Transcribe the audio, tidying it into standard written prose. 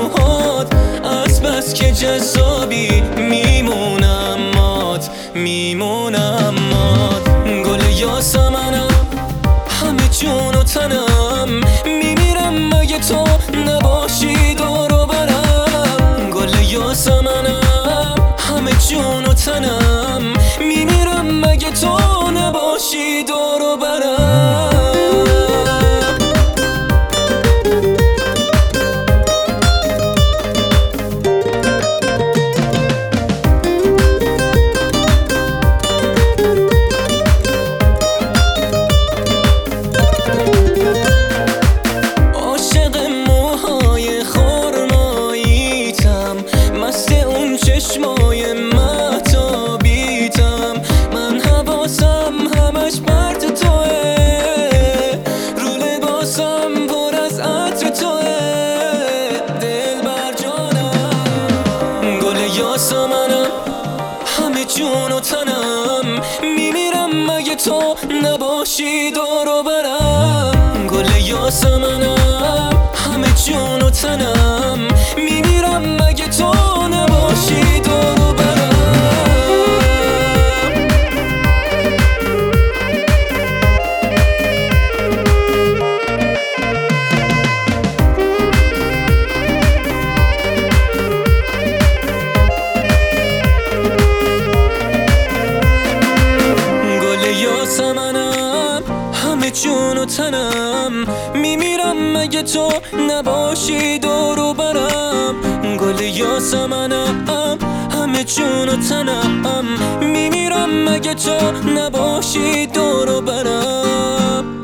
موهات، از بس که جذابی میمونم مات، میمونم مات. گل یاسمنم همه جون و تنم، میمیرم مگه تو نباشی دور و برم. گل یاسمنم همه جون و تنم، میمیرم مگه تو نباشی دور و برم. چشمای مهتابیتم، من حواسم همش پرت توه، رو لباسم پر از عطر توه، دل بر جانم. گل یاسمنم همه جون و تنم، میمیرم مگه تو نباشی دور و برم. گل یاسمنم همه جون و تنم، میمیرم مگه تو نباشی دور و برم. گل یاسمنم همه جون و تنم، میمیرم مگه تو نباشی دور و برم. گل یاسمنم همه جون و تنم، میمیرم مگه تو نباشی دور و برم.